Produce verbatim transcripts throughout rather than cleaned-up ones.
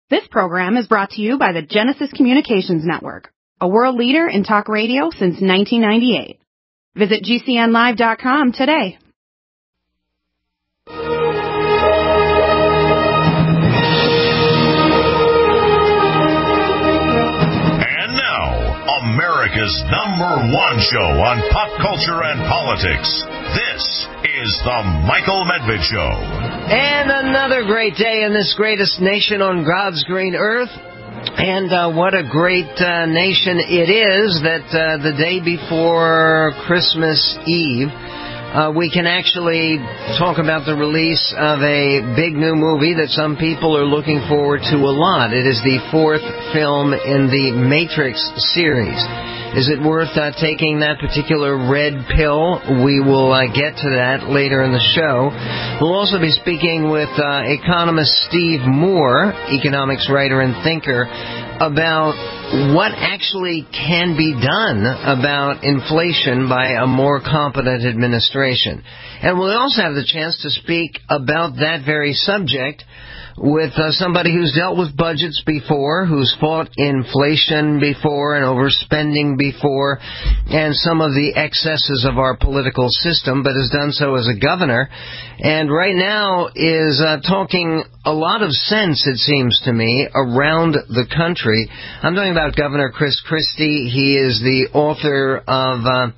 This program is brought to you by the Genesis Communications Network, a world leader in talk radio since nineteen ninety-eight. Visit G C N live dot com today. And now, America's number one show on pop culture and politics. This is The Michael Medved Show. And another great day in this greatest nation on God's green earth. And uh, what a great uh, nation it is that uh, the day before Christmas Eve, uh, we can actually talk about the release of a big new movie that some people are looking forward to a lot. It is the fourth film in the Matrix series. Is it worth uh, taking that particular red pill? We will uh, get to that later in the show. We'll also be speaking with uh, economist Steve Moore, economics writer and thinker, about what actually can be done about inflation by a more competent administration. And we'll also have the chance to speak about that very subject with uh, somebody who's dealt with budgets before, who's fought inflation before and overspending before, and some of the excesses of our political system, but has done so as a governor, and right now is uh, talking a lot of sense, it seems to me, around the country. I'm talking about Governor Chris Christie. He is the author of Uh,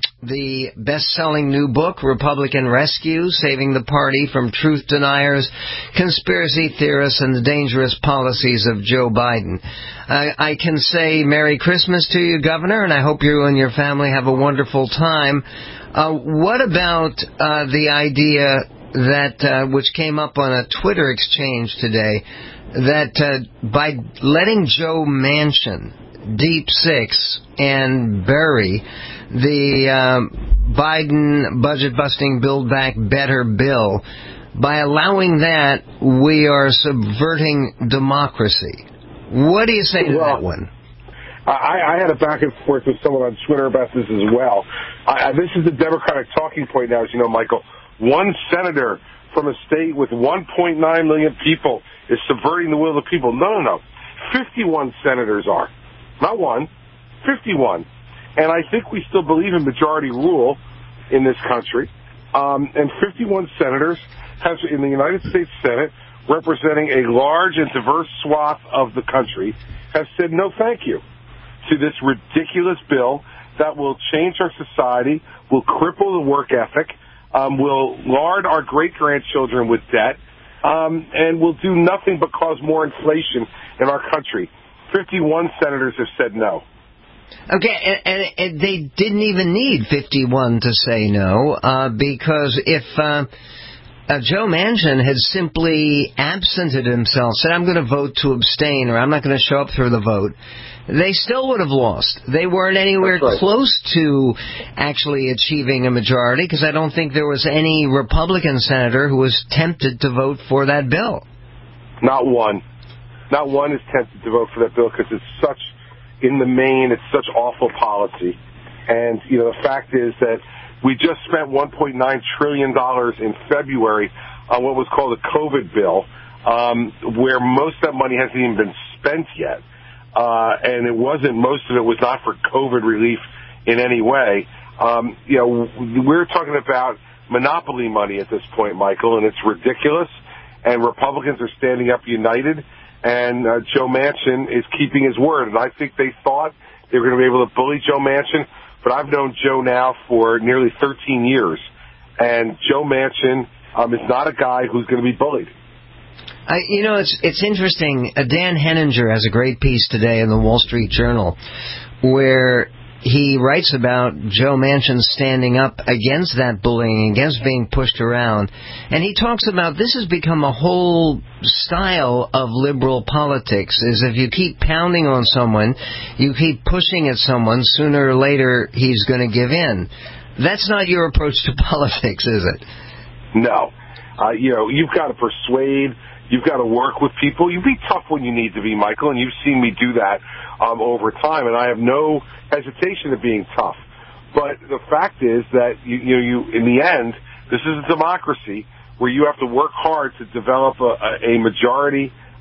the best-selling new book, Republican Rescue, Saving the Party from Truth Deniers, Conspiracy Theorists, and the Dangerous Policies of Joe Biden. I, I can say Merry Christmas to you, Governor, and I hope you and your family have a wonderful time. Uh, what about uh, the idea that, uh, which came up on a Twitter exchange today, that uh, by letting Joe Manchin, Deep Six, and Berry the um, Biden budget-busting Build Back Better bill, by allowing that, we are subverting democracy. What do you say to well, that one? I, I had a back and forth with someone on Twitter about this as well. I, this is the Democratic talking point now, as you know, Michael. One senator from a state with one point nine million people is subverting the will of the people. No, no, no. fifty-one senators are. Not one. fifty-one. And I think we still believe in majority rule in this country. Um, and fifty-one senators have, in the United States Senate, representing a large and diverse swath of the country, have said no thank you to this ridiculous bill that will change our society, will cripple the work ethic, um, will lard our great-grandchildren with debt, um, and will do nothing but cause more inflation in our country. fifty-one senators have said no. Okay, and, and, and they didn't even need fifty-one to say no, uh, because if uh, uh, Joe Manchin had simply absented himself, said, I'm going to vote to abstain, or I'm not going to show up for the vote, they still would have lost. They weren't anywhere right. close to actually achieving a majority, because I don't think there was any Republican senator who was tempted to vote for that bill. Not one. Not one is tempted to vote for that bill, because it's such... in the main, it's such awful policy. And, you know, the fact is that we just spent one point nine trillion dollars in February on what was called a COVID bill, um, where most of that money hasn't even been spent yet. Uh, and it wasn't, most of it was not for COVID relief in any way. Um, you know, we're talking about monopoly money at this point, Michael, and it's ridiculous. And Republicans are standing up united. And uh, Joe Manchin is keeping his word. And I think they thought they were going to be able to bully Joe Manchin. But I've known Joe now for nearly thirteen years. And Joe Manchin um, is not a guy who's going to be bullied. I, you know, it's it's interesting. Uh, Dan Henninger has a great piece today in the Wall Street Journal where he writes about Joe Manchin standing up against that bullying, against being pushed around. And he talks about this has become a whole style of liberal politics, is if you keep pounding on someone, you keep pushing at someone, sooner or later he's going to give in. That's not your approach to politics, is it? No. Uh, you know, you've got to persuade. You've got to work with people. You be tough when you need to be, Michael, and you've seen me do that um, over time, and I have no hesitation of being tough. But the fact is that, you, you know, you in the end, this is a democracy where you have to work hard to develop a, a majority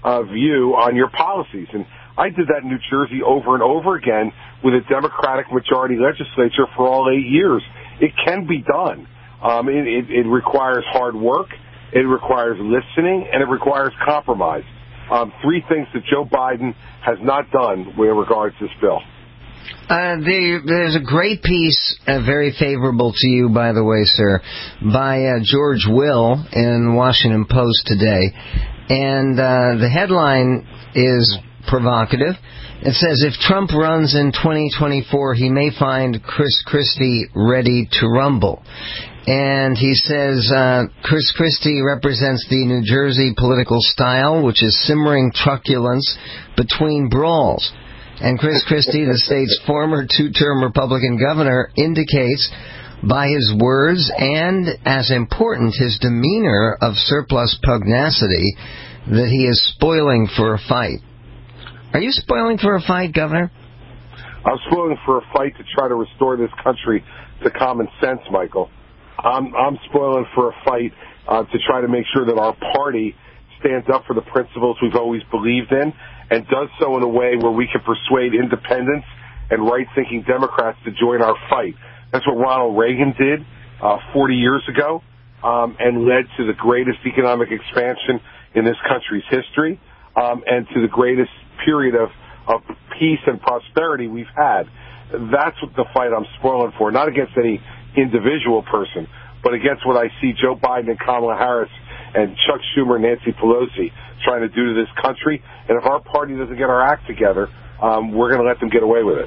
uh, view on your policies. And I did that in New Jersey over and over again with a Democratic majority legislature for all eight years. It can be done. Um, it, it, it requires hard work, it requires listening, and it requires compromise. Um, three things that Joe Biden has not done with regards to this bill. Uh, there, there's a great piece, uh, very favorable to you, by the way, sir, by uh, George Will in Washington Post today. And uh, the headline is provocative. It says, if Trump runs in twenty twenty-four, he may find Chris Christie ready to rumble. And he says, uh, Chris Christie represents the New Jersey political style, which is simmering truculence between brawls. And Chris Christie, the state's former two-term Republican governor, indicates by his words and, as important, his demeanor of surplus pugnacity, that he is spoiling for a fight. Are you spoiling for a fight, Governor? I'm spoiling for a fight to try to restore this country to common sense, Michael. I'm, I'm spoiling for a fight uh, to try to make sure that our party stands up for the principles we've always believed in and does so in a way where we can persuade independents and right-thinking Democrats to join our fight. That's what Ronald Reagan did uh, forty years ago um, and led to the greatest economic expansion in this country's history um, and to the greatest period of, of peace and prosperity we've had. That's what the fight I'm spoiling for, not against any individual person, but against what I see Joe Biden and Kamala Harris and Chuck Schumer and Nancy Pelosi trying to do to this country. And if our party doesn't get our act together, um, we're going to let them get away with it.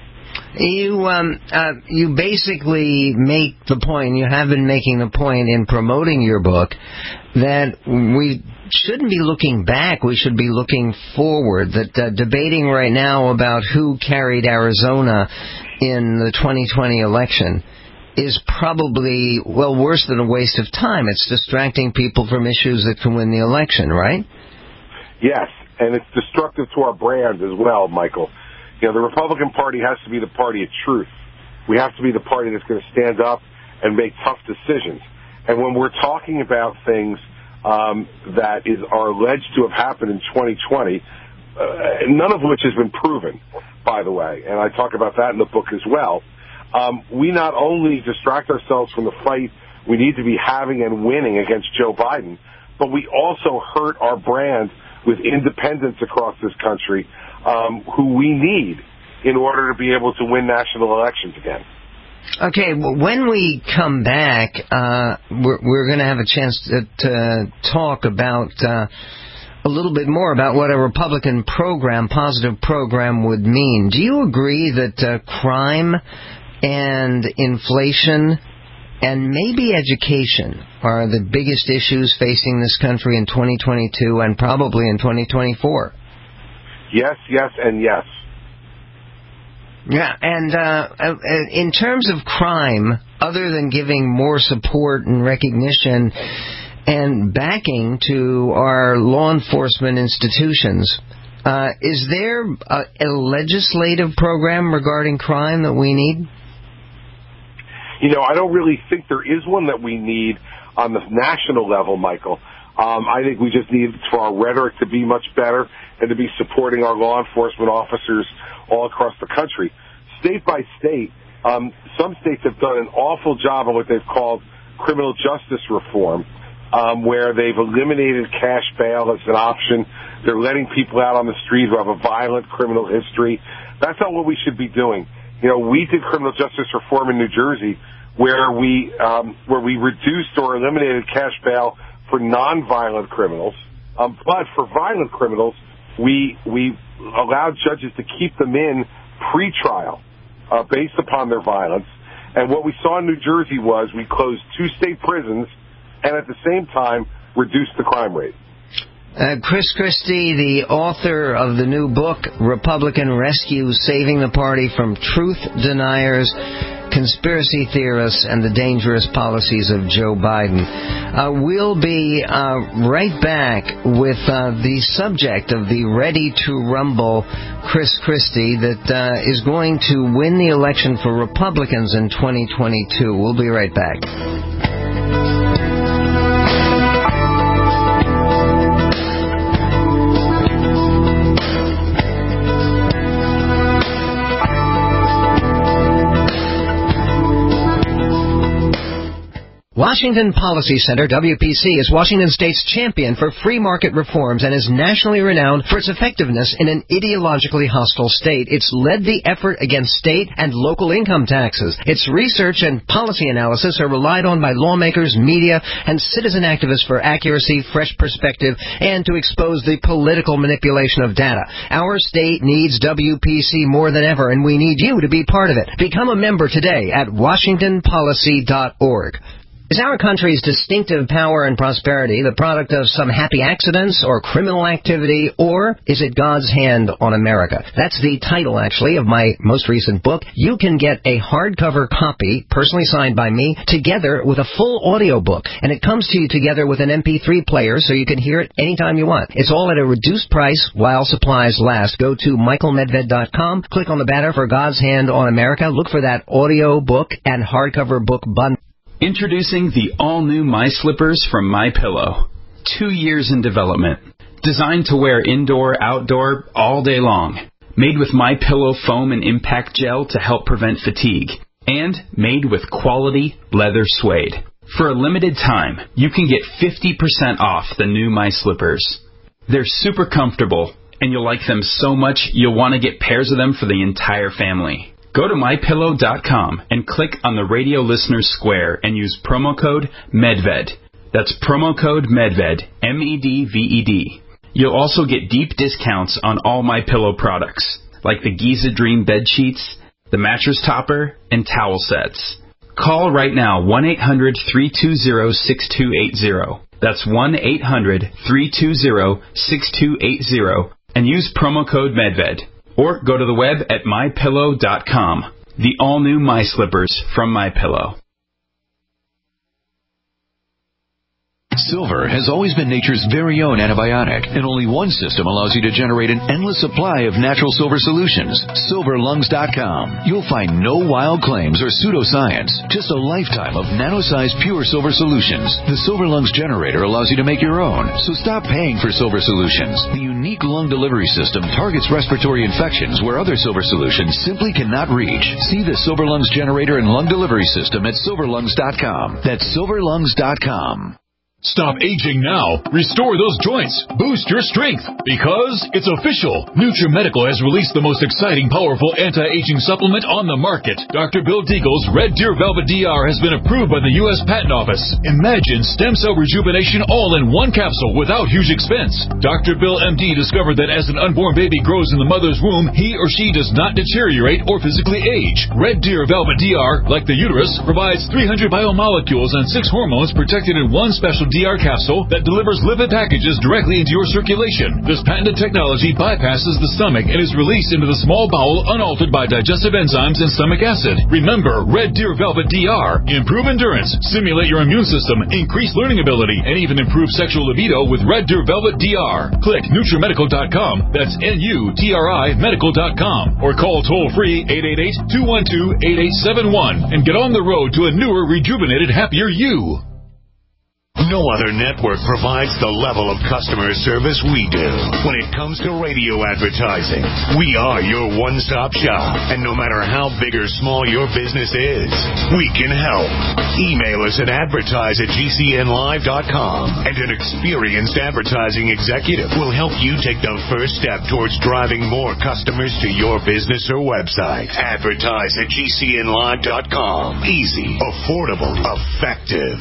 You um, uh, you basically make the point, you have been making the point in promoting your book, that we shouldn't be looking back, we should be looking forward, that uh, debating right now about who carried Arizona in the twenty twenty election is probably, well, worse than a waste of time. It's distracting people from issues that can win the election, right? Yes, and it's destructive to our brand as well, Michael. You know, the Republican Party has to be the party of truth. We have to be the party that's going to stand up and make tough decisions. And when we're talking about things um, that is are alleged to have happened in twenty twenty, uh, none of which has been proven, by the way, and I talk about that in the book as well, um, we not only distract ourselves from the fight we need to be having and winning against Joe Biden, but we also hurt our brand with independents across this country um, who we need in order to be able to win national elections again. Okay, well, when we come back, uh, we're, we're going to have a chance to, to talk about uh, a little bit more about what a Republican program, positive program, would mean. Do you agree that uh, crime and inflation and maybe education are the biggest issues facing this country in twenty twenty-two and probably in twenty twenty-four? Yes, yes, and yes. Yeah, and uh, in terms of crime, other than giving more support and recognition and backing to our law enforcement institutions, uh, is there a, a legislative program regarding crime that we need? You know, I don't really think there is one that we need on the national level, Michael. Um, I think we just need for our rhetoric to be much better and to be supporting our law enforcement officers all across the country. State by state, um, some states have done an awful job of what they've called criminal justice reform, um, where they've eliminated cash bail as an option. They're letting people out on the street who have a violent criminal history. That's not what we should be doing. You know, we did criminal justice reform in New Jersey where we um, where we reduced or eliminated cash bail for nonviolent criminals, um, but for violent criminals, we we allowed judges to keep them in pre-trial uh, based upon their violence. And what we saw in New Jersey was we closed two state prisons and at the same time reduced the crime rate. Uh, Chris Christie, the author of the new book, Republican Rescue, Saving the Party from Truth Deniers, Conspiracy Theorists, and the Dangerous Policies of Joe Biden. Uh, we'll be uh, right back with uh, the subject of the Ready to Rumble Chris Christie that uh, is going to win the election for Republicans in twenty twenty-two. We'll be right back. Washington Policy Center, W P C, is Washington State's champion for free market reforms and is nationally renowned for its effectiveness in an ideologically hostile state. It's led the effort against state and local income taxes. Its research and policy analysis are relied on by lawmakers, media, and citizen activists for accuracy, fresh perspective, and to expose the political manipulation of data. Our state needs W P C more than ever, and we need you to be part of it. Become a member today at washington policy dot org. Is our country's distinctive power and prosperity the product of some happy accidents or criminal activity, or is it God's hand on America? That's the title, actually, of my most recent book. You can get a hardcover copy, personally signed by me, together with a full audio book, and it comes to you together with an M P three player so you can hear it anytime you want. It's all at a reduced price while supplies last. Go to michael medved dot com, click on the banner for God's Hand on America, look for that audio book and hardcover book bundle. Introducing the all-new My Slippers from MyPillow. Two years in development. Designed to wear indoor, outdoor, all day long. Made with MyPillow foam and impact gel to help prevent fatigue. And made with quality leather suede. For a limited time, you can get fifty percent off the new My Slippers. They're super comfortable, and you'll like them so much you'll want to get pairs of them for the entire family. Go to my pillow dot com and click on the radio listeners square and use promo code MEDVED. That's promo code MEDVED, M E D V E D. You'll also get deep discounts on all MyPillow products, like the Giza Dream bed sheets, the mattress topper, and towel sets. Call right now, one eight hundred, three two zero, six two eight zero. That's one eight hundred, three two zero, six two eight zero, and use promo code MEDVED. Or go to the web at my pillow dot com. The all-new My Slippers from MyPillow. Silver has always been nature's very own antibiotic, and only one system allows you to generate an endless supply of natural silver solutions. silver lungs dot com. You'll find no wild claims or pseudoscience, just a lifetime of nano-sized pure silver solutions. The Silver Lungs generator allows you to make your own, so stop paying for silver solutions. The unique lung delivery system targets respiratory infections where other silver solutions simply cannot reach. See the Silver Lungs generator and lung delivery system at silver lungs dot com. That's silver lungs dot com. Stop aging now. Restore those joints. Boost your strength. Because it's official. NutriMedical has released the most exciting, powerful anti-aging supplement on the market. Doctor Bill Deagle's Red Deer Velvet D R has been approved by the U S Patent Office. Imagine stem cell rejuvenation all in one capsule without huge expense. Doctor Bill M D discovered that as an unborn baby grows in the mother's womb, he or she does not deteriorate or physically age. Red Deer Velvet D R, like the uterus, provides three hundred biomolecules and six hormones protected in one special D R capsule that delivers lipid packages directly into your circulation. This patented technology bypasses the stomach and is released into the small bowel unaltered by digestive enzymes and stomach acid. Remember, Red Deer Velvet D R. Improve endurance, stimulate your immune system, increase learning ability, and even improve sexual libido with Red Deer Velvet D R. Click Nutri Medical dot com. That's N U T R I Medical dot com. Or call toll-free eight eight eight, two one two, eight eight seven one and get on the road to a newer, rejuvenated, happier you. No other network provides the level of customer service we do. When it comes to radio advertising, we are your one-stop shop. And no matter how big or small your business is, we can help. Email us at advertise at G C N live dot com, and an experienced advertising executive will help you take the first step towards driving more customers to your business or website. Advertise at G C N live dot com. Easy, affordable, effective.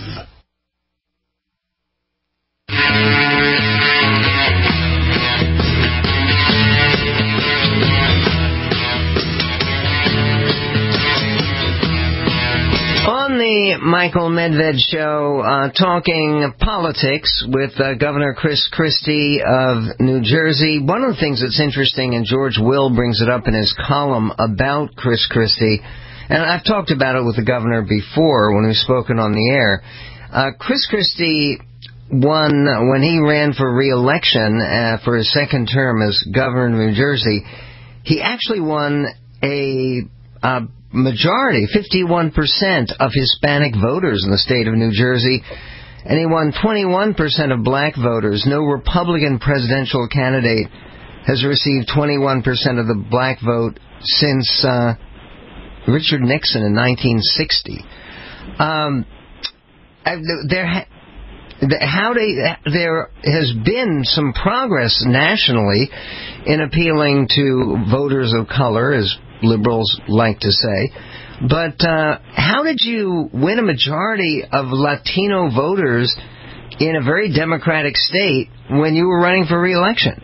On the Michael Medved Show, uh, talking politics with uh, Governor Chris Christie of New Jersey. One of the things that's interesting, and George Will brings it up in his column about Chris Christie, and I've talked about it with the governor before when we've spoken on the air. Uh, Chris Christie won when he ran for re-election uh, for his second term as governor of New Jersey. He actually won a uh, majority, fifty-one percent of Hispanic voters in the state of New Jersey, and he won twenty-one percent of black voters. No Republican presidential candidate has received twenty-one percent of the black vote since uh, Richard Nixon in nineteen sixty. Um, Uh, there, ha- how they, there has been some progress nationally in appealing to voters of color, as liberals like to say. But uh, how did you win a majority of Latino voters in a very democratic state when you were running for re-election?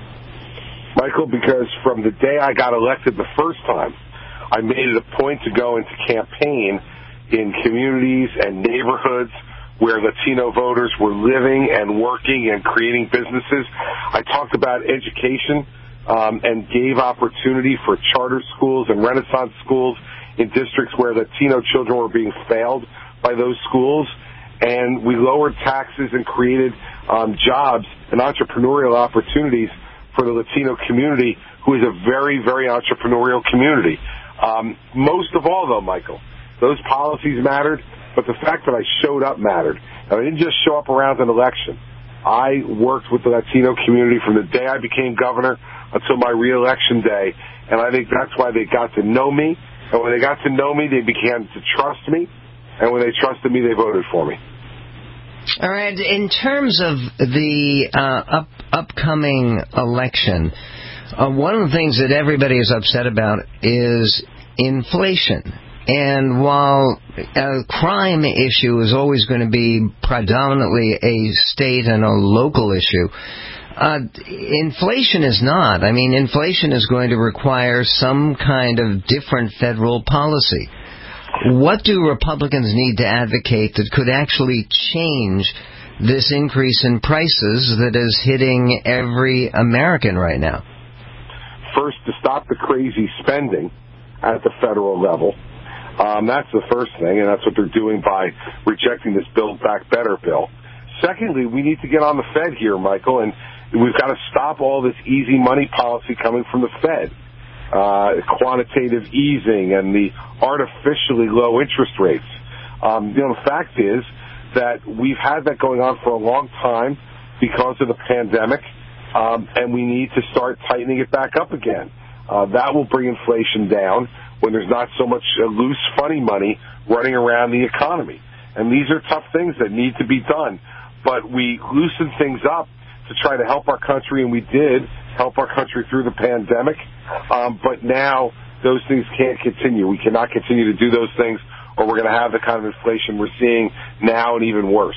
Michael, because from the day I got elected the first time, I made it a point to go into campaign in communities and neighborhoods where Latino voters were living and working and creating businesses. I talked about education um, and gave opportunity for charter schools and Renaissance schools in districts where Latino children were being failed by those schools. And we lowered taxes and created um, jobs and entrepreneurial opportunities for the Latino community, who is a very, very entrepreneurial community. Um, most of all, though, Michael, those policies mattered, but the fact that I showed up mattered. And I didn't just show up around an election. I worked with the Latino community from the day I became governor until my re-election day, and I think that's why they got to know me. And when they got to know me, they began to trust me, and when they trusted me, they voted for me. All right. In terms of the uh, up, upcoming election, uh, one of the things that everybody is upset about is inflation. And while a crime issue is always going to be predominantly a state and a local issue, uh, inflation is not. I mean, inflation is going to require some kind of different federal policy. What do Republicans need to advocate that could actually change this increase in prices that is hitting every American right now? First, to stop the crazy spending at the federal level. Um, that's the first thing, and that's what they're doing by rejecting this Build Back Better bill. Secondly, we need to get on the Fed here, Michael, and we've got to stop all this easy money policy coming from the Fed. Uh, quantitative easing and the artificially low interest rates. Um, you know, the fact is that we've had that going on for a long time because of the pandemic, um, and we need to start tightening it back up again. Uh, that will bring inflation down when there's not so much uh, loose, funny money running around the economy. And these are tough things that need to be done. But we loosened things up to try to help our country, and we did help our country through the pandemic. Um, but now those things can't continue. We cannot continue to do those things, or we're going to have the kind of inflation we're seeing now and even worse.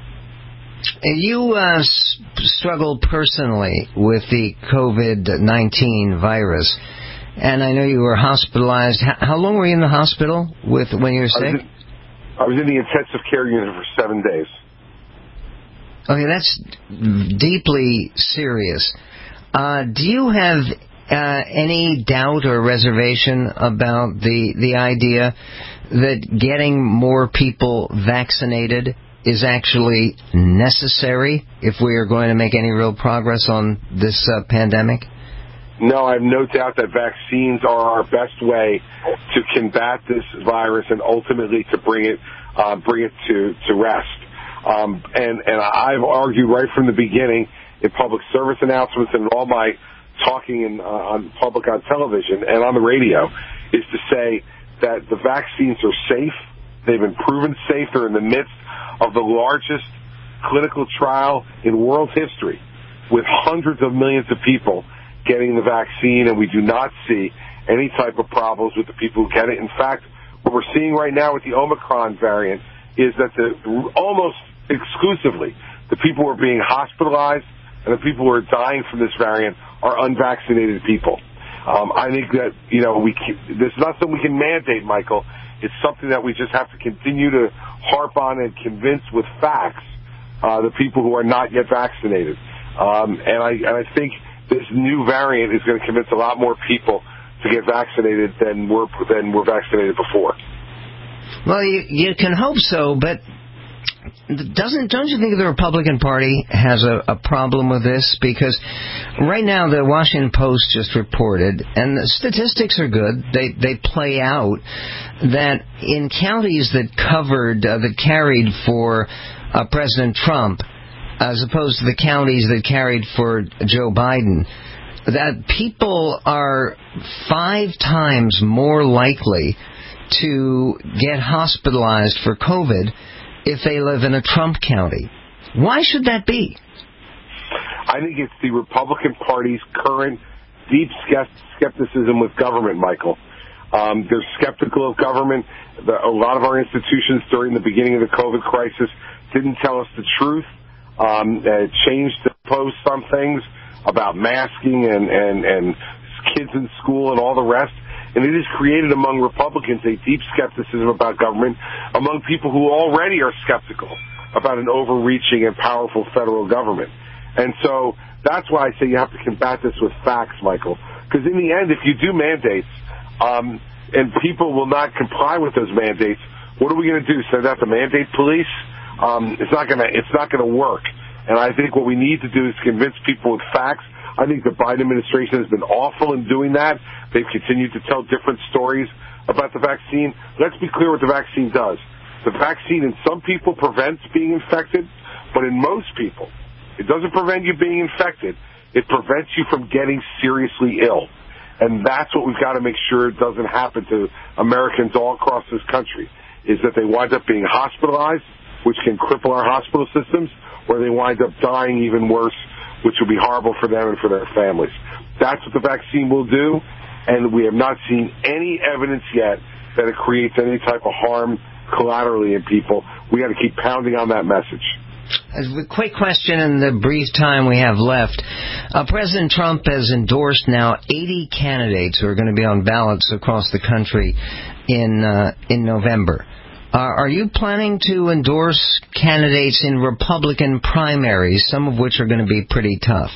You uh, s- struggled personally with the COVID nineteen virus, and I know you were hospitalized. How, how long were you in the hospital with when you were sick? I was in, I was in the intensive care unit for seven days. Okay, that's deeply serious. Uh, do you have uh, any doubt or reservation about the the idea that getting more people vaccinated is actually necessary if we are going to make any real progress on this uh, pandemic? No, I have no doubt that vaccines are our best way to combat this virus and ultimately to bring it uh, bring it to, to rest. Um, and, and I've argued right from the beginning in public service announcements and all my talking in, uh, on public on television and on the radio is to say that the vaccines are safe. They've been proven safe. They're in the midst of the largest clinical trial in world history with hundreds of millions of people getting the vaccine, and we do not see any type of problems with the people who get it. In fact, what we're seeing right now with the Omicron variant is that the almost exclusively the people who are being hospitalized and the people who are dying from this variant are unvaccinated people. Um, I think that, you know, we can, this is not something we can mandate, Michael. It's something that we just have to continue to harp on and convince with facts uh, the people who are not yet vaccinated. Um, and I and I think this new variant is going to convince a lot more people to get vaccinated than were than were vaccinated before. Well, you, you can hope so, but doesn't don't you think the Republican Party has a, a problem with this? Because right now the Washington Post just reported, and the statistics are good. They they play out that in counties that covered uh, that carried for uh, President Trump, as opposed to the counties that carried for Joe Biden, that people are five times more likely to get hospitalized for COVID if they live in a Trump county. Why should that be? I think it's the Republican Party's current deep skepticism with government, Michael. Um, they're skeptical of government. The, a lot of our institutions during the beginning of the COVID crisis didn't tell us the truth. Um, uh, changed to post some things about masking and, and, and kids in school and all the rest. And it has created among Republicans a deep skepticism about government among people who already are skeptical about an overreaching and powerful federal government. And so that's why I say you have to combat this with facts, Michael. Because in the end, if you do mandates um, and people will not comply with those mandates, what are we going to do? Send out the mandate police? Um, it's not going to. It's not going to work. And I think what we need to do is convince people with facts. I think the Biden administration has been awful in doing that. They've continued to tell different stories about the vaccine. Let's be clear what the vaccine does. The vaccine in some people prevents being infected, but in most people, it doesn't prevent you being infected. It prevents you from getting seriously ill. And that's what we've got to make sure it doesn't happen to Americans all across this country, is that they wind up being hospitalized, which can cripple our hospital systems, or they wind up dying even worse, which will be horrible for them and for their families. That's what the vaccine will do, and we have not seen any evidence yet that it creates any type of harm collaterally in people. We got to keep pounding on that message. A quick question in the brief time we have left. Uh, President Trump has endorsed now eighty candidates who are going to be on ballots across the country in uh, in November. Uh, are you planning to endorse candidates in Republican primaries, some of which are going to be pretty tough?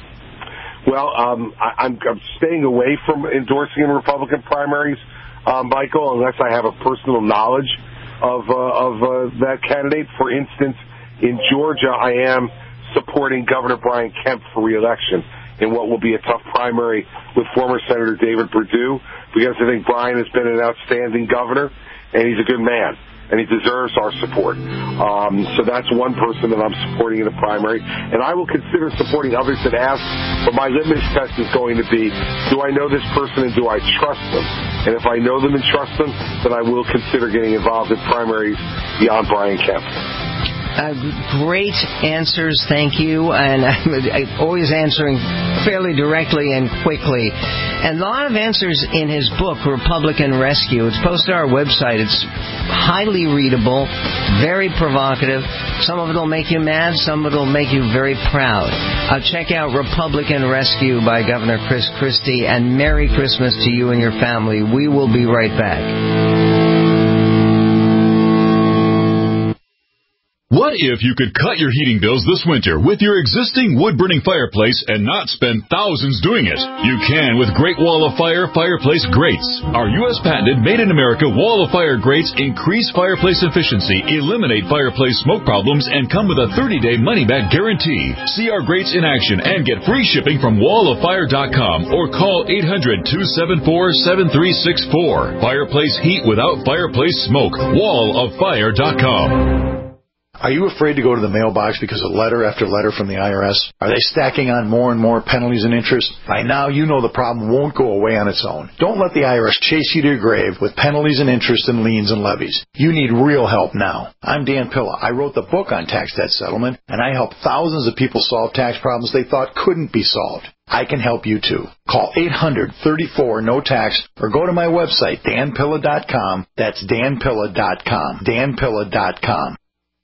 Well, um, I, I'm, I'm staying away from endorsing in Republican primaries, uh, Michael, unless I have a personal knowledge of uh, of uh, that candidate. For instance, in Georgia, I am supporting Governor Brian Kemp for re-election in what will be a tough primary with former Senator David Perdue, because I think Brian has been an outstanding governor, and he's a good man, and he deserves our support. Um, so that's one person that I'm supporting in the primary. And I will consider supporting others that ask, but my litmus test is going to be, do I know this person and do I trust them? And if I know them and trust them, then I will consider getting involved in primaries beyond Brian Kemp. Uh, great answers, thank you, and I'm always answering fairly directly and quickly. And a lot of answers in his book, Republican Rescue. It's posted on our website. It's highly readable, very provocative. Some of it will make you mad, some of it will make you very proud. Uh, check out Republican Rescue by Governor Chris Christie, and Merry Christmas to you and your family. We will be right back. What if you could cut your heating bills this winter with your existing wood-burning fireplace and not spend thousands doing it? You can with Great Wall of Fire Fireplace Grates. Our U S patented made-in-America Wall of Fire grates increase fireplace efficiency, eliminate fireplace smoke problems, and come with a thirty-day money-back guarantee. See our grates in action and get free shipping from wall of fire dot com or call eight hundred, two seven four, seven three six four. Fireplace heat without fireplace smoke. wall of fire dot com. Are you afraid to go to the mailbox because of letter after letter from the I R S? Are they stacking on more and more penalties and interest? By now, you know the problem won't go away on its own. Don't let the I R S chase you to your grave with penalties and interest and liens and levies. You need real help now. I'm Dan Pilla. I wrote the book on tax debt settlement, and I help thousands of people solve tax problems they thought couldn't be solved. I can help you too. Call eight hundred, thirty-four, no tax or go to my website, dan pilla dot com. That's dan pilla dot com. dan pilla dot com.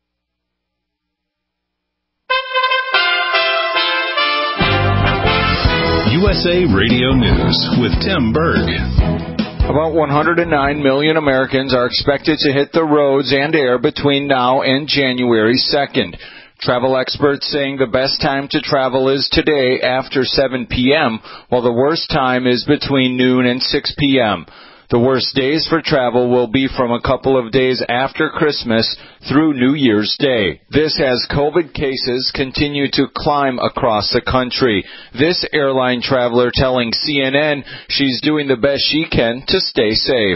U S A Radio News with Tim Berg. About one hundred nine million Americans are expected to hit the roads and air between now and January second. Travel experts saying the best time to travel is today after seven p.m., while the worst time is between noon and six p.m. The worst days for travel will be from a couple of days after Christmas through New Year's Day. This as COVID cases continue to climb across the country. This airline traveler telling C N N she's doing the best she can to stay safe.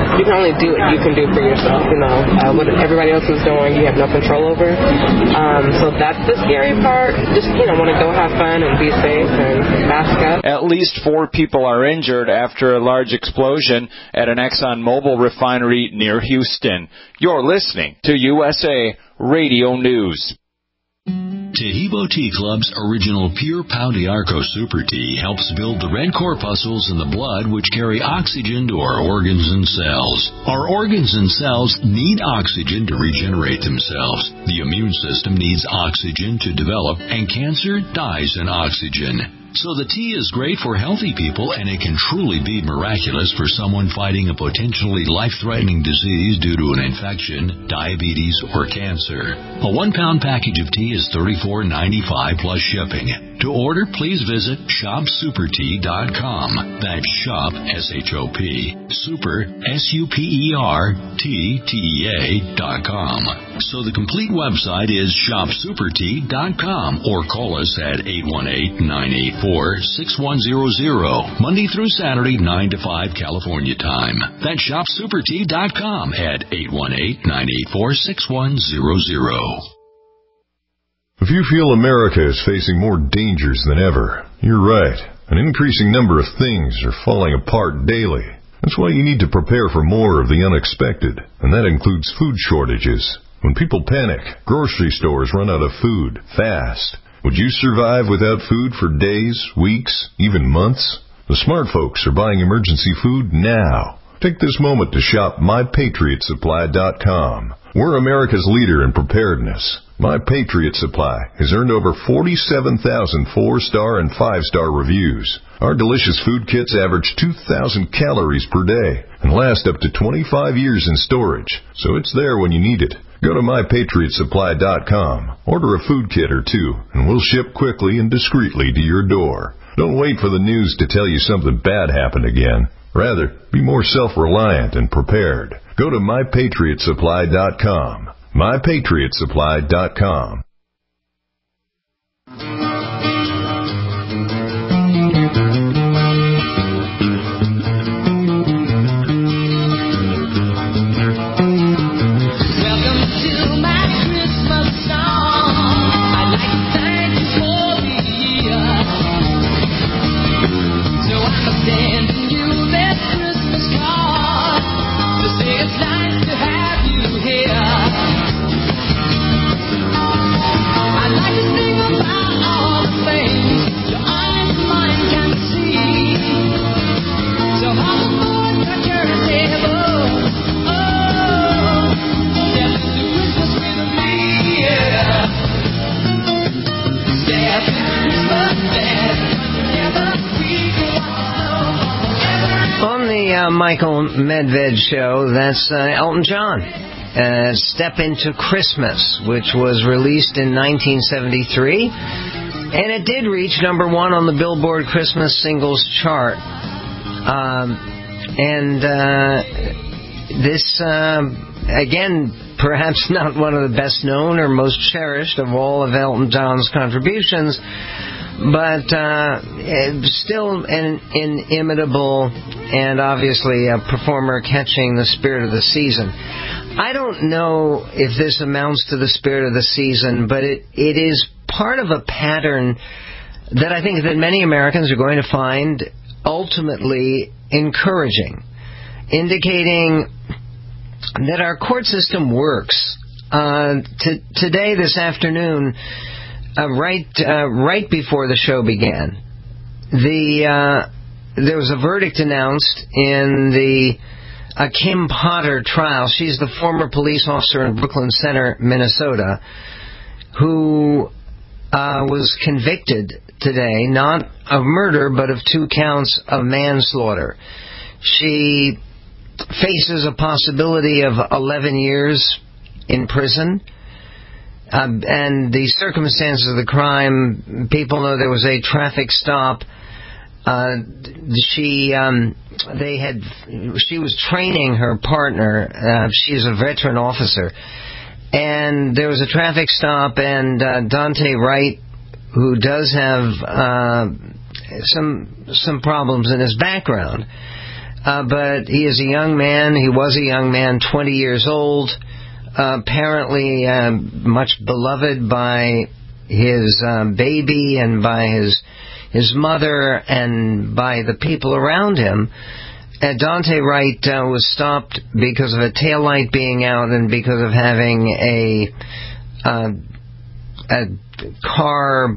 you can only do what you can do for yourself. You know, uh, what everybody else is doing, you have no control over. Um, so that's the scary part. Just, you know, want to go have fun and be safe and mask up. At least four people are injured after a large explosion at an ExxonMobil refinery near Houston. You're listening to U S A Radio News. Tahibo Tea Club's original Pure Pau d'Arco Super Tea helps build the red corpuscles in the blood which carry oxygen to our organs and cells. Our organs and cells need oxygen to regenerate themselves. The immune system needs oxygen to develop, and cancer dies in oxygen. So the tea is great for healthy people, and it can truly be miraculous for someone fighting a potentially life-threatening disease due to an infection, diabetes, or cancer. A one-pound package of tea is thirty-four ninety-five plus shipping. To order, please visit shop super tea dot com. That's shop, S H O P, super, S U P E R, T, T E A dot com. So the complete website is shop super tea dot com, or call us at eight one eight, nine eight four, six one zero zero, Monday through Saturday, nine to five California time. That's shop super tea dot com at eight one eight, nine eight four, six one zero zero. If you feel America is facing more dangers than ever, you're right. An increasing number of things are falling apart daily. That's why you need to prepare for more of the unexpected, and that includes food shortages. When people panic, grocery stores run out of food fast. Would you survive without food for days, weeks, even months? The smart folks are buying emergency food now. Take this moment to shop my patriot supply dot com. We're America's leader in preparedness. My Patriot Supply has earned over forty-seven thousand four-star and five-star reviews. Our delicious food kits average two thousand calories per day and last up to twenty-five years in storage, so it's there when you need it. Go to my patriot supply dot com, order a food kit or two, and we'll ship quickly and discreetly to your door. Don't wait for the news to tell you something bad happened again. Rather, be more self-reliant and prepared. Go to my patriot supply dot com. my patriot supply dot com. Michael Medved show, that's uh, Elton John. Uh, Step Into Christmas, which was released in nineteen seventy-three, and it did reach number one on the Billboard Christmas Singles Chart. Um, and uh, this, uh, again, perhaps not one of the best known or most cherished of all of Elton John's contributions, but uh, still an inimitable and obviously a performer catching the spirit of the season. I don't know if this amounts to the spirit of the season, but it, it is part of a pattern that I think that many Americans are going to find ultimately encouraging, indicating that our court system works. Uh, t- today, this afternoon, Uh, right, uh, right before the show began, the uh, there was a verdict announced in the uh, Kim Potter trial. She's the former police officer in Brooklyn Center, Minnesota, who uh, was convicted today, not of murder, but of two counts of manslaughter. She faces a possibility of eleven years in prison. Uh, and the circumstances of the crime, people know there was a traffic stop. Uh, she, um, they had, she was training her partner. Uh, she's a veteran officer, and there was a traffic stop. And uh, Dante Wright, who does have uh, some some problems in his background, Uh, but he is a young man. He was a young man, twenty years old, uh, apparently uh, much beloved by his uh, baby and by his his mother and by the people around him. Uh, Daunte Wright uh, was stopped because of a taillight being out and because of having a, uh, a car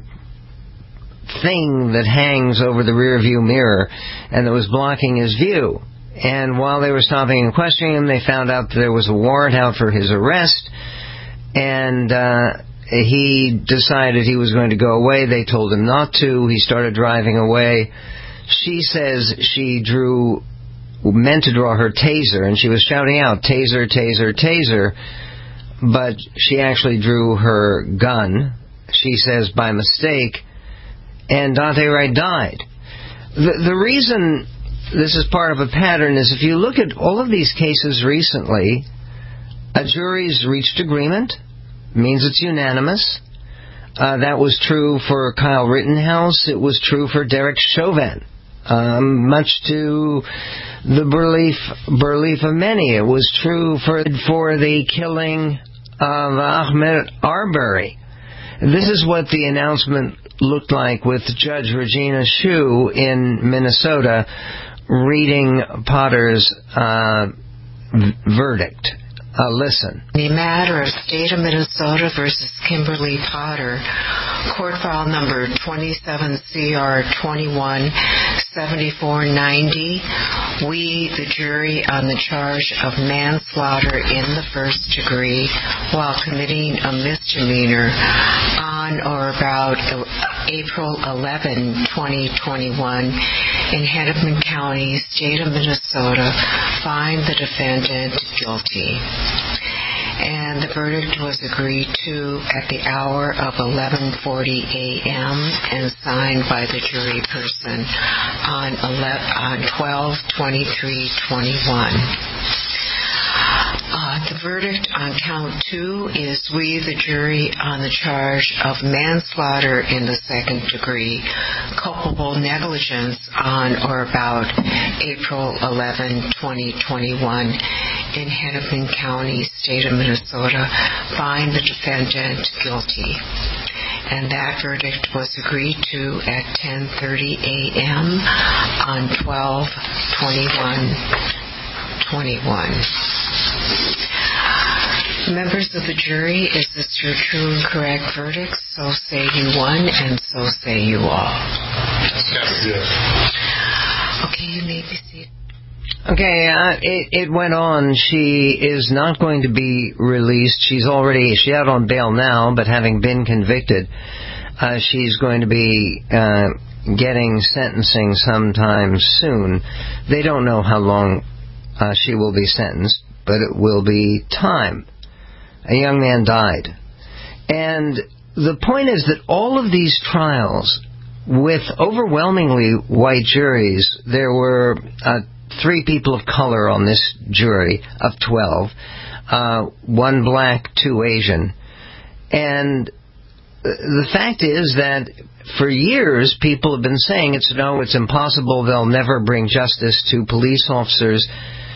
thing that hangs over the rearview mirror and that was blocking his view. And while they were stopping and questioning him, they found out that there was a warrant out for his arrest, and uh, he decided he was going to go away. They told him not to. He started driving away. She says she drew, meant to draw her taser, and she was shouting out, taser, taser, taser, but she actually drew her gun, she says, by mistake, and Daunte Wright died. The, the reason this is part of a pattern is if you look at all of these cases recently, a jury's reached agreement, means it's unanimous. Uh, that was true for Kyle Rittenhouse. It was true for Derek Chauvin. Um, much to the belief, belief of many. It was true for, for the killing of Ahmaud Arbery. This is what the announcement looked like with Judge Regina Hsu in Minnesota reading Potter's uh, v- verdict. Uh, listen. The matter of State of Minnesota versus Kimberly Potter, court file number twenty-seven C R twenty-one seventy-four ninety. We, the jury, on the charge of manslaughter in the first degree while committing a misdemeanor on or about April eleventh, twenty twenty-one in Hennepin County, State of Minnesota, find the defendant guilty. And the verdict was agreed to at the hour of eleven forty a.m. and signed by the jury person on twelve twenty-three twenty-one. Uh, the verdict on count two is we, the jury, on the charge of manslaughter in the second degree, culpable negligence on or about April eleventh, twenty twenty-one in Hennepin County, State of Minnesota, find the defendant guilty. And that verdict was agreed to at ten thirty a.m. on twelve twenty-one twenty-one. Members of the jury, is this your true and correct verdict? So say you one, and so say you all. Yes. Okay, you may be seated. Okay, uh, it, it went on. She is not going to be released. She's already, she's out on bail now, but having been convicted, uh, she's going to be uh, getting sentencing sometime soon. They don't know how long uh, she will be sentenced, but it will be time. A young man died. And the point is that all of these trials, with overwhelmingly white juries, there were uh, three people of color on this jury of twelve, uh, one black, two Asian. And the fact is that for years people have been saying it's no, it's impossible, they'll never bring justice to police officers.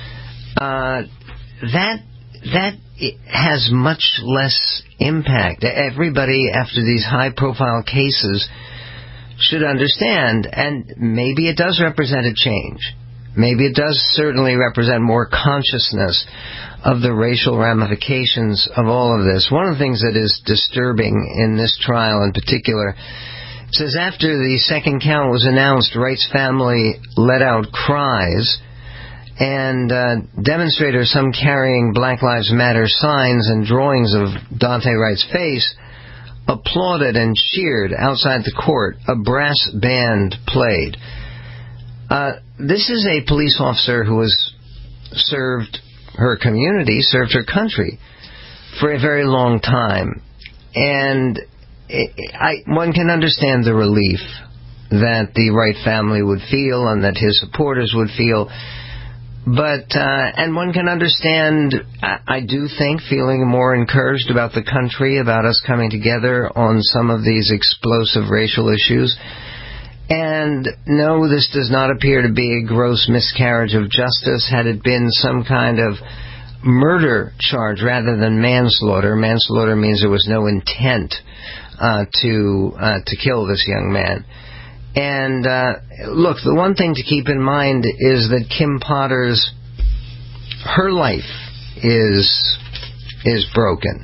Uh, that that has much less impact. Everybody, after these high-profile cases, should understand, and maybe it does represent a change. Maybe it does certainly represent more consciousness of the racial ramifications of all of this. One of the things that is disturbing in this trial in particular, it says after the second count was announced, Wright's family let out cries, and uh, demonstrators, some carrying Black Lives Matter signs and drawings of Daunte Wright's face, applauded and cheered outside the court. A brass band played. Uh, this is a police officer who has served her community, served her country for a very long time. And it, I, one can understand the relief that the Wright family would feel and that his supporters would feel. But, uh, and one can understand, I, I do think, feeling more encouraged about the country, about us coming together on some of these explosive racial issues. And no, this does not appear to be a gross miscarriage of justice. Had it been some kind of murder charge rather than manslaughter, manslaughter means there was no intent uh, to uh, to kill this young man. And uh, look, the one thing to keep in mind is that Kim Potter's, her life is is broken.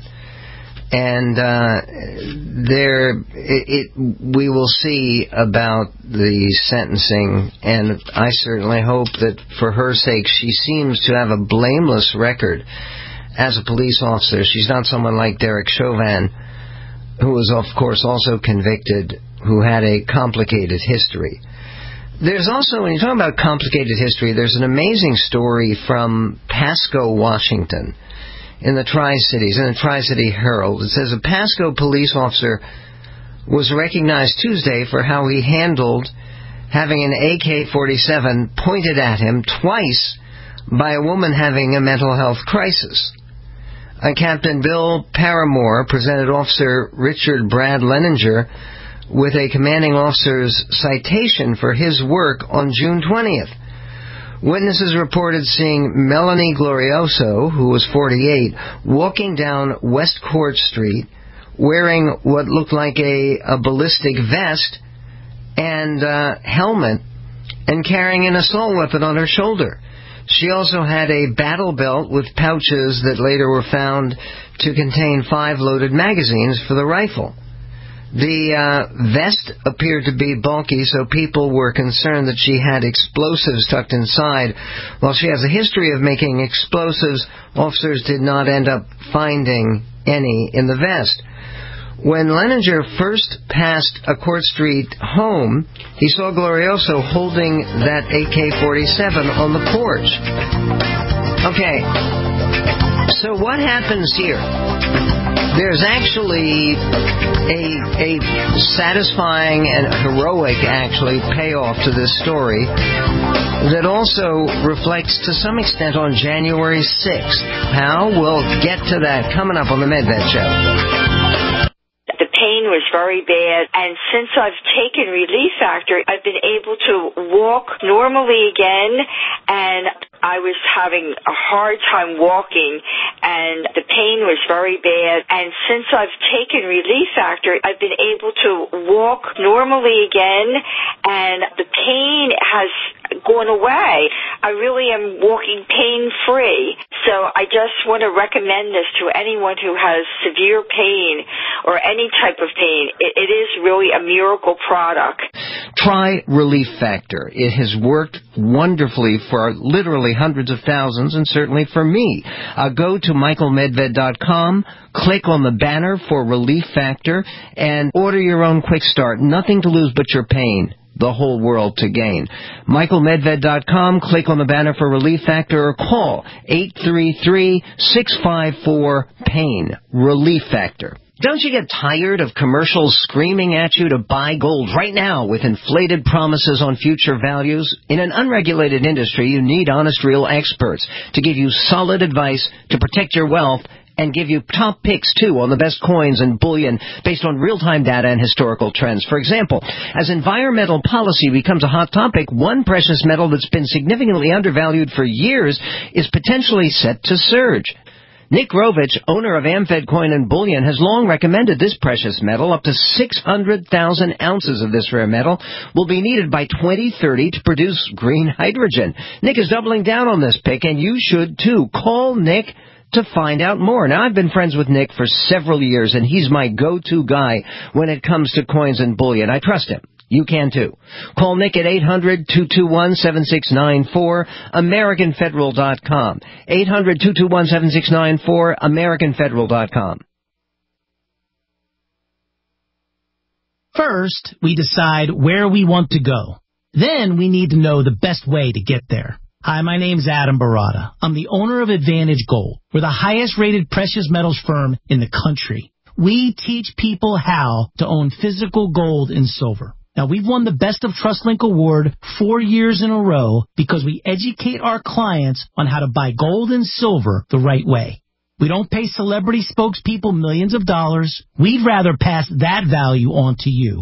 And uh, there, it, it, we will see about the sentencing, and I certainly hope that for her sake, she seems to have a blameless record as a police officer. She's not someone like Derek Chauvin, who was, of course, also convicted, who had a complicated history. There's also, when you talk about complicated history, there's an amazing story from Pasco, Washington, in the Tri-Cities, in the Tri-City Herald. It says a Pasco police officer was recognized Tuesday for how he handled having an A K forty-seven pointed at him twice by a woman having a mental health crisis. Uh, Captain Bill Paramore presented Officer Richard Brad Leninger with a commanding officer's citation for his work on June twentieth. Witnesses reported seeing Melanie Glorioso, who was forty-eight, walking down West Court Street wearing what looked like a, a ballistic vest and uh, helmet and carrying an assault weapon on her shoulder. She also had a battle belt with pouches that later were found to contain five loaded magazines for the rifle. The uh, vest appeared to be bulky, so people were concerned that she had explosives tucked inside. While she has a history of making explosives, officers did not end up finding any in the vest. When Leninger first passed a Court Street home, he saw Glorioso holding that A K forty-seven on the porch. Okay, so what happens here? There's actually a, a satisfying and heroic, actually, payoff to this story that also reflects to some extent on January sixth. How? We'll get to that coming up on the Medved Show. The pain was very bad, and since I've taken Relief Factor, I've been able to walk normally again, and I was having a hard time walking, and the pain was very bad. And since I've taken Relief Factor, I've been able to walk normally again, and the pain has gone away. I really am walking pain-free. So I just want to recommend this to anyone who has severe pain or any type of pain. It, it is really a miracle product. Try Relief Factor. It has worked wonderfully for literally hundreds of thousands, and certainly for me. Uh, go to michael medved dot com, click on the banner for Relief Factor, and order your own quick start. Nothing to lose but your pain. The whole world to gain. michael medved dot com, click on the banner for Relief Factor, or call eight three three, six five four, PAIN. Relief Factor. Don't you get tired of commercials screaming at you to buy gold right now with inflated promises on future values? In an unregulated industry, you need honest, real experts to give you solid advice to protect your wealth and give you top picks, too, on the best coins and bullion based on real-time data and historical trends. For example, as environmental policy becomes a hot topic, one precious metal that's been significantly undervalued for years is potentially set to surge. Nick Rovich, owner of AmFed Coin and Bullion, has long recommended this precious metal. Up to six hundred thousand ounces of this rare metal will be needed by twenty thirty to produce green hydrogen. Nick is doubling down on this pick, and you should, too. Call Nick to find out more. Now, I've been friends with Nick for several years, and he's my go-to guy when it comes to coins and bullion. I trust him. You can, too. Call Nick at eight hundred, two two one, seven six nine four, American Federal dot com. eight hundred, two two one, seven six nine four, American Federal dot com. First, we decide where we want to go. Then we need to know the best way to get there. Hi, my name's Adam Barada. I'm the owner of Advantage Gold. We're the highest-rated precious metals firm in the country. We teach people how to own physical gold and silver. Now, we've won the Best of TrustLink Award four years in a row because we educate our clients on how to buy gold and silver the right way. We don't pay celebrity spokespeople millions of dollars. We'd rather pass that value on to you.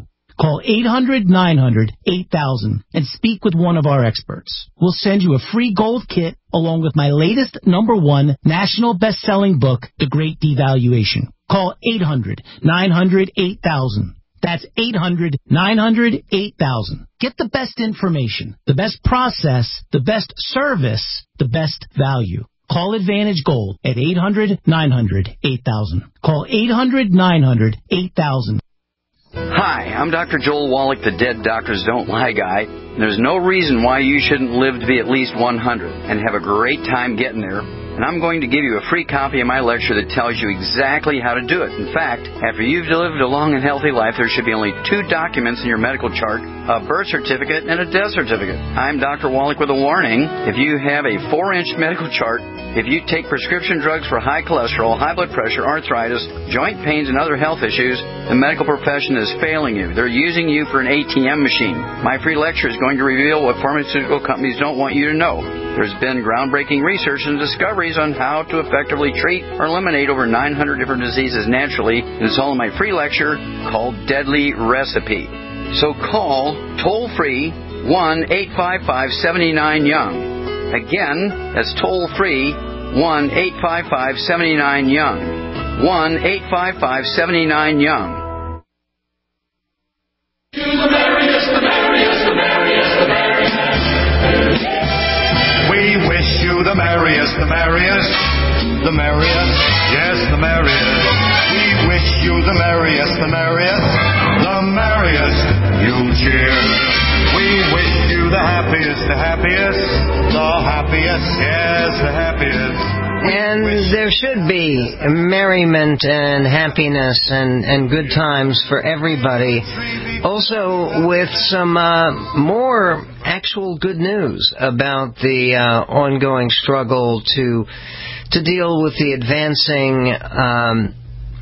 Call eight hundred nine hundred eight thousand and speak with one of our experts. We'll send you a free gold kit along with my latest number one national best-selling book, The Great Devaluation. Call eight hundred nine hundred eight thousand. That's eight hundred nine hundred eight thousand. Get the best information, the best process, the best service, the best value. Call Advantage Gold at eight hundred nine hundred eight thousand. Call eight hundred nine hundred eight thousand. Hi, I'm Doctor Joel Wallach, the Dead Doctors Don't Lie guy. There's no reason why you shouldn't live to be at least one hundred and have a great time getting there. And I'm going to give you a free copy of my lecture that tells you exactly how to do it. In fact, after you've lived a long and healthy life, there should be only two documents in your medical chart, a birth certificate and a death certificate. I'm Doctor Wallach with a warning. If you have a four-inch medical chart, if you take prescription drugs for high cholesterol, high blood pressure, arthritis, joint pains, and other health issues, the medical profession is failing you. They're using you for an A T M machine. My free lecture is going to reveal what pharmaceutical companies don't want you to know. There's been groundbreaking research and discoveries on how to effectively treat or eliminate over nine hundred different diseases naturally. And it's all in my free lecture called Deadly Recipe. So call toll-free one eight five five seven nine young. Again, that's toll-free one eight five five seven nine young. one eight five five seven nine young. The merriest, the merriest, the merriest, the merriest. We wish you the merriest, the merriest, the merriest, yes, the merriest. We wish you the merriest, the merriest, the merriest. You cheer. We wish you the happiest, the happiest, the happiest, yes, the happiest. And there should be merriment and happiness and, and good times for everybody. Also with some uh, more actual good news about the uh, ongoing struggle to to deal with the advancing um,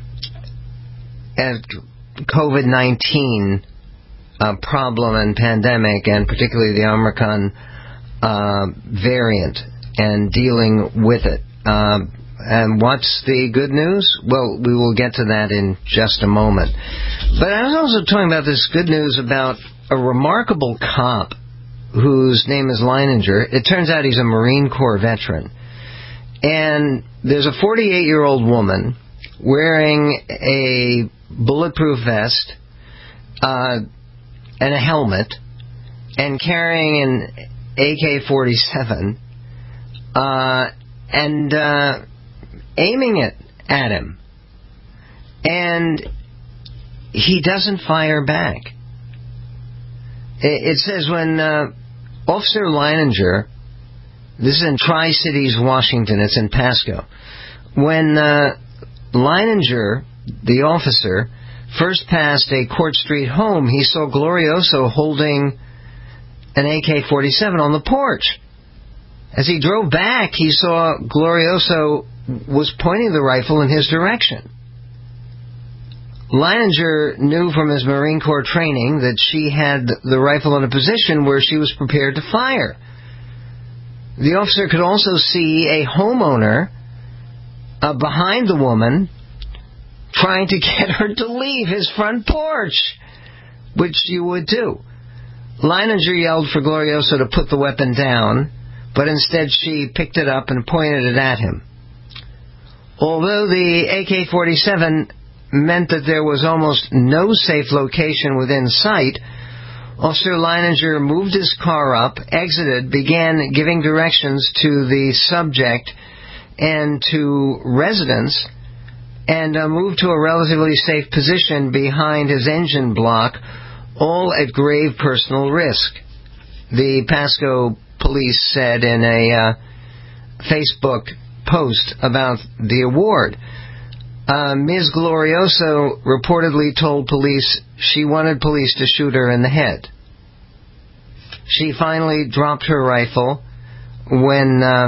COVID nineteen uh, problem and pandemic, and particularly the Omicron uh, variant, and dealing with it. Um, and what's the good news? Well, we will get to that in just a moment. But I was also talking about this good news about a remarkable cop whose name is Leininger. It turns out he's a Marine Corps veteran. And there's a forty-eight-year-old woman wearing a bulletproof vest uh, and a helmet and carrying an A K forty-seven uh, and uh, aiming it at him. And he doesn't fire back. It, it says when uh, Officer Leininger, this is in Tri-Cities, Washington, it's in Pasco, when uh, Leininger, the officer, first passed a Court Street home, he saw Glorioso holding an A K forty-seven on the porch. As he drove back, he saw Glorioso was pointing the rifle in his direction. Leininger knew from his Marine Corps training that she had the rifle in a position where she was prepared to fire. The officer could also see a homeowner uh, behind the woman trying to get her to leave his front porch, which you would too. Leininger yelled for Glorioso to put the weapon down, but instead she picked it up and pointed it at him. Although the A K forty-seven meant that there was almost no safe location within sight, Officer Leininger moved his car up, exited, began giving directions to the subject and to residents, and uh, moved to a relatively safe position behind his engine block, all at grave personal risk. The Pasco police said in a uh, Facebook post about the award. Uh, Miz Glorioso reportedly told police she wanted police to shoot her in the head. She finally dropped her rifle when uh,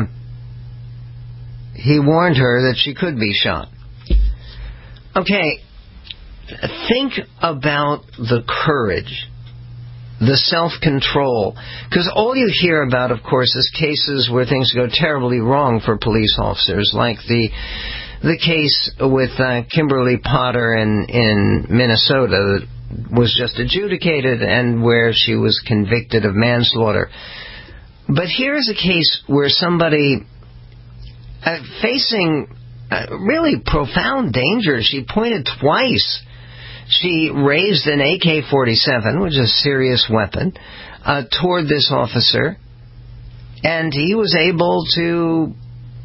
he warned her that she could be shot. Okay, think about the courage, the self-control, because all you hear about, of course, is cases where things go terribly wrong for police officers, like the the case with uh, Kimberly Potter in, in Minnesota, was just adjudicated and where she was convicted of manslaughter. But here's a case where somebody uh, facing uh, really profound danger. She pointed twice. She raised an A K forty-seven, which is a serious weapon, uh, toward this officer, and he was able to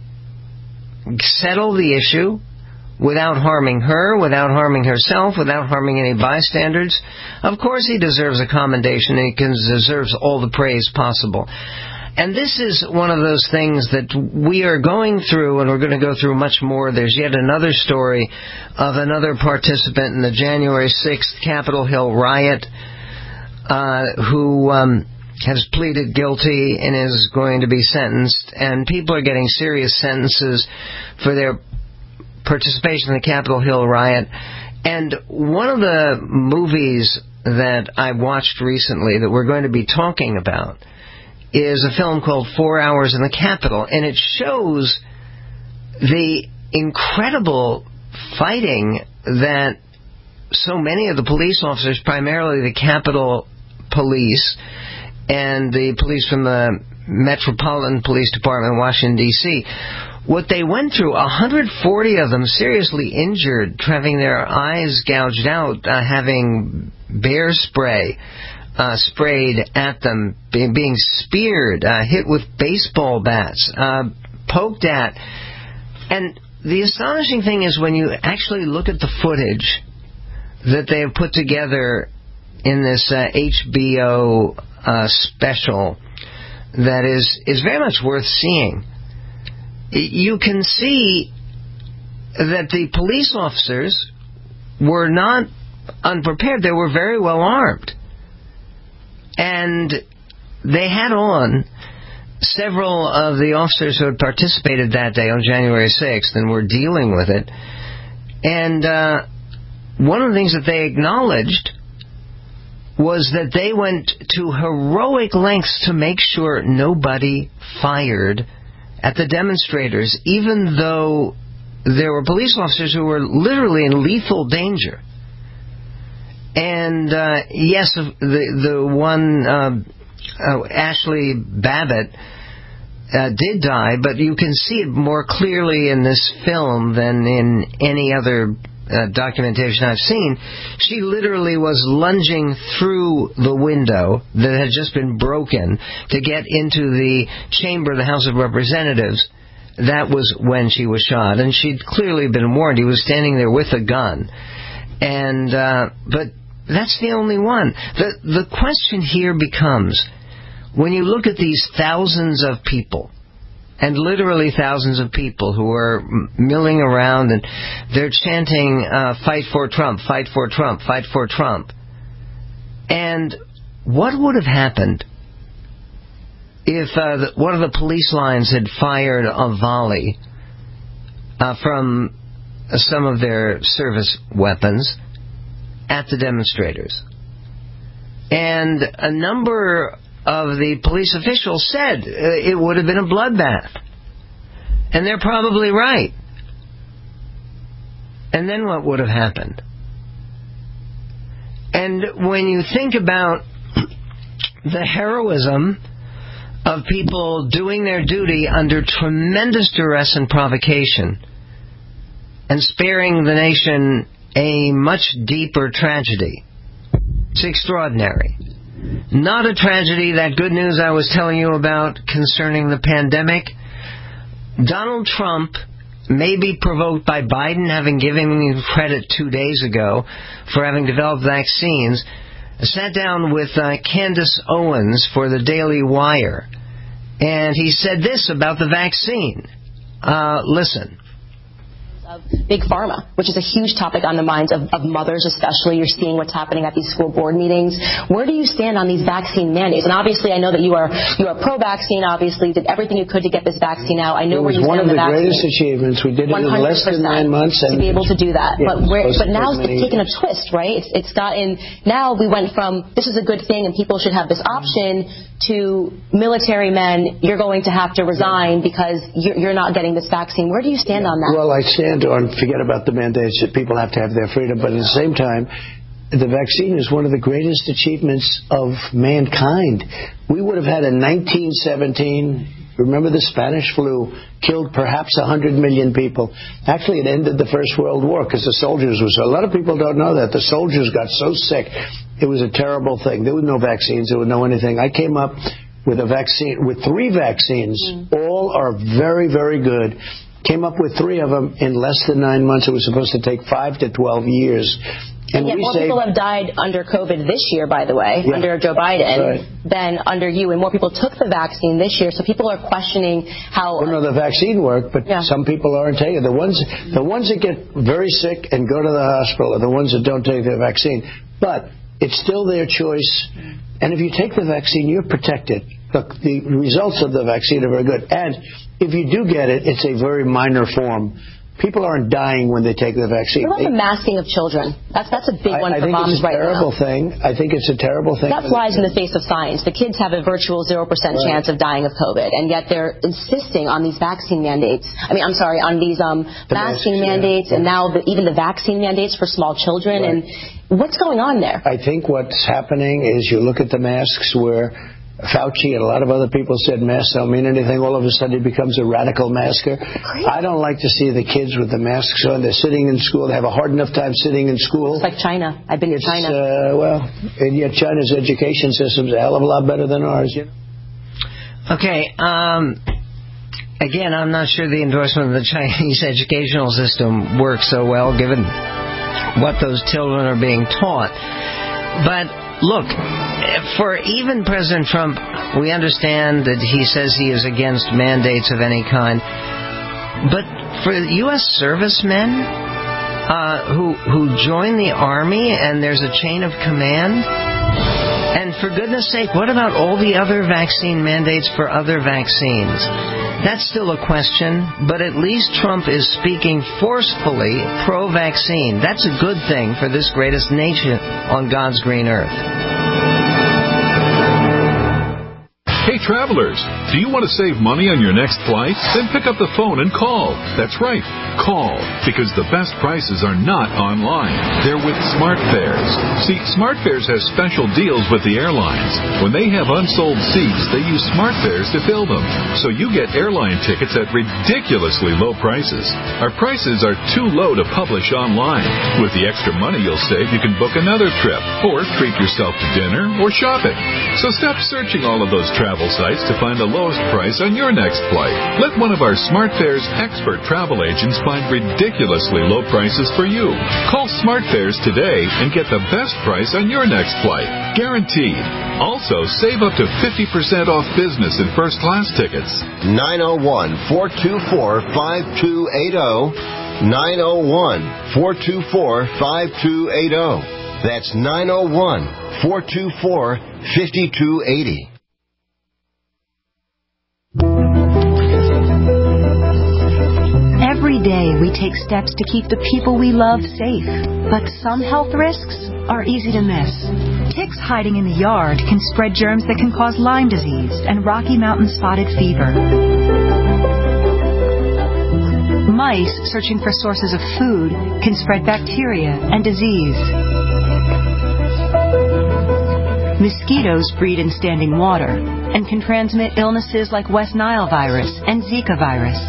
settle the issue without harming her, without harming herself, without harming any bystanders. Of course he deserves a commendation, and he deserves all the praise possible. And this is one of those things that we are going through, and we're going to go through much more. There's yet another story of another participant in the January sixth Capitol Hill riot uh, who um, has pleaded guilty and is going to be sentenced. And people are getting serious sentences for their participation in the Capitol Hill riot. And one of the movies that I watched recently that we're going to be talking about is a film called Four Hours in the Capitol, and it shows the incredible fighting that so many of the police officers, primarily the Capitol Police and the police from the Metropolitan Police Department in Washington, D C, what they went through, one hundred forty of them seriously injured, having their eyes gouged out, uh, having bear spray Uh, sprayed at them, being, being speared, uh, hit with baseball bats, uh, poked at. And the astonishing thing is when you actually look at the footage that they have put together in this uh, H B O uh, special that is, is very much worth seeing, you can see that the police officers were not unprepared. They were very well armed. And they had on several of the officers who had participated that day on January sixth and were dealing with it. And uh, one of the things that they acknowledged was that they went to heroic lengths to make sure nobody fired at the demonstrators, even though there were police officers who were literally in lethal danger. And, uh, yes, the the one, uh, uh, Ashley Babbitt, uh, did die, but you can see it more clearly in this film than in any other uh, documentation I've seen. She literally was lunging through the window that had just been broken to get into the chamber of the House of Representatives. That was when she was shot, and she'd clearly been warned. He was standing there with a gun. And, uh, but that's the only one. The, the question here becomes, when you look at these thousands of people, and literally thousands of people who are milling around and they're chanting, uh, fight for Trump, fight for Trump, fight for Trump. And what would have happened if uh, the, one of the police lines had fired a volley uh, from some of their service weapons at the demonstrators? And a number of the police officials said uh, it would have been a bloodbath. And they're probably right. And then what would have happened? And when you think about the heroism of people doing their duty under tremendous duress and provocation and sparing the nation a much deeper tragedy, it's extraordinary. Not a tragedy, that good news I was telling you about concerning the pandemic. Donald Trump, may be provoked by Biden having given him credit two days ago for having developed vaccines, sat down with uh, Candace Owens for the Daily Wire, and he said this about the vaccine. Uh, listen. Of Big Pharma, which is a huge topic on the minds of, of mothers especially. You're seeing what's happening at these school board meetings. Where do you stand on these vaccine mandates? And obviously I know that you are you are pro-vaccine, obviously, did everything you could to get this vaccine out. I know where you stand on the vaccine. It was one of the greatest achievements. We did it in less than nine months. And to be able to do that. Yeah, but where, but now it's taken a twist, right? It's, it's gotten, now we went from this is a good thing and people should have this option to military men, you're going to have to resign because you're, you're not getting this vaccine. Where do you stand on that? Well, I stand on, forget about the mandates that people have to have their freedom, but at the same time, the vaccine is one of the greatest achievements of mankind. We would have had in nineteen seventeen, remember the Spanish flu, killed perhaps one hundred million people. Actually, it ended the First World War because the soldiers were so... A lot of people don't know that. The soldiers got so sick. It was a terrible thing. There were no vaccines. There was no anything. I came up with a vaccine, with three vaccines. Mm. All are very, very good. Came up with three of them in less than nine months. It was supposed to take five to twelve years. And, and yet more saved... people have died under COVID this year, by the way, yeah. under Joe Biden, right. than under you. And more people took the vaccine this year. So people are questioning how... Well, no, the vaccine worked, but yeah. some people aren't taking it. The ones, the ones that get very sick and go to the hospital are the ones that don't take the vaccine. But it's still their choice. And if you take the vaccine, you're protected. Look, the results of the vaccine are very good. And if you do get it, it's a very minor form. People aren't dying when they take the vaccine. What about the masking of children? That's that's a big one I, for I moms right now. I think it's a terrible thing. I think it's a terrible thing. That flies in the face of science. The kids have a virtual zero percent right. chance of dying of COVID, and yet they're insisting on these vaccine mandates. I mean, I'm sorry, on these um, masking masks, mandates, yeah. and now the, even the vaccine mandates for small children. Right. And what's going on there? I think what's happening is you look at the masks where Fauci and a lot of other people said masks don't mean anything. All of a sudden, he becomes a radical masker. Great. I don't like to see the kids with the masks on. They're sitting in school. They have a hard enough time sitting in school. It's like China. I've been to it's, China. Uh, well, and yet China's education system's a hell of a lot better than ours. You know? Okay. Um, again, I'm not sure the endorsement of the Chinese educational system works so well, given what those children are being taught. But look, for even President Trump, we understand that he says he is against mandates of any kind. But for U S servicemen uh, who who join the Army and there's a chain of command, and for goodness sake, what about all the other vaccine mandates for other vaccines? That's still a question, but at least Trump is speaking forcefully pro-vaccine. That's a good thing for this greatest nation on God's green earth. Hey travelers, do you want to save money on your next flight? Then pick up the phone and call. That's right, call, because the best prices are not online. They're with SmartFares. See, SmartFares has special deals with the airlines. When they have unsold seats, they use SmartFares to fill them. So you get airline tickets at ridiculously low prices. Our prices are too low to publish online. With the extra money you'll save, you can book another trip, or treat yourself to dinner or shopping. So stop searching all of those travel sites to find the lowest price on your next flight. Let one of our SmartFares expert travel agents find ridiculously low prices for you. Call SmartFares today and get the best price on your next flight. Guaranteed. Also, save up to fifty percent off business and first class tickets. nine oh one, four two four, five two eight oh. nine oh one, four two four, five two eight oh. That's nine oh one, four two four, five two eight oh. Every day we take steps to keep the people we love safe, but some health risks are easy to miss. Ticks hiding in the yard can spread germs that can cause Lyme disease and Rocky Mountain spotted fever. Mice searching for sources of food can spread bacteria and disease. Mosquitoes breed in standing water and can transmit illnesses like West Nile virus and Zika virus.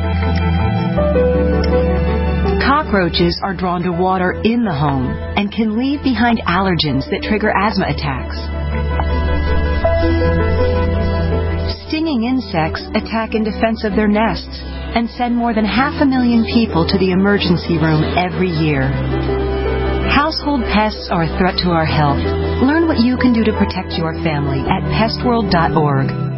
Cockroaches are drawn to water in the home and can leave behind allergens that trigger asthma attacks. Stinging insects attack in defense of their nests and send more than half a million people to the emergency room every year. Household pests are a threat to our health. Learn what you can do to protect your family at pest world dot org.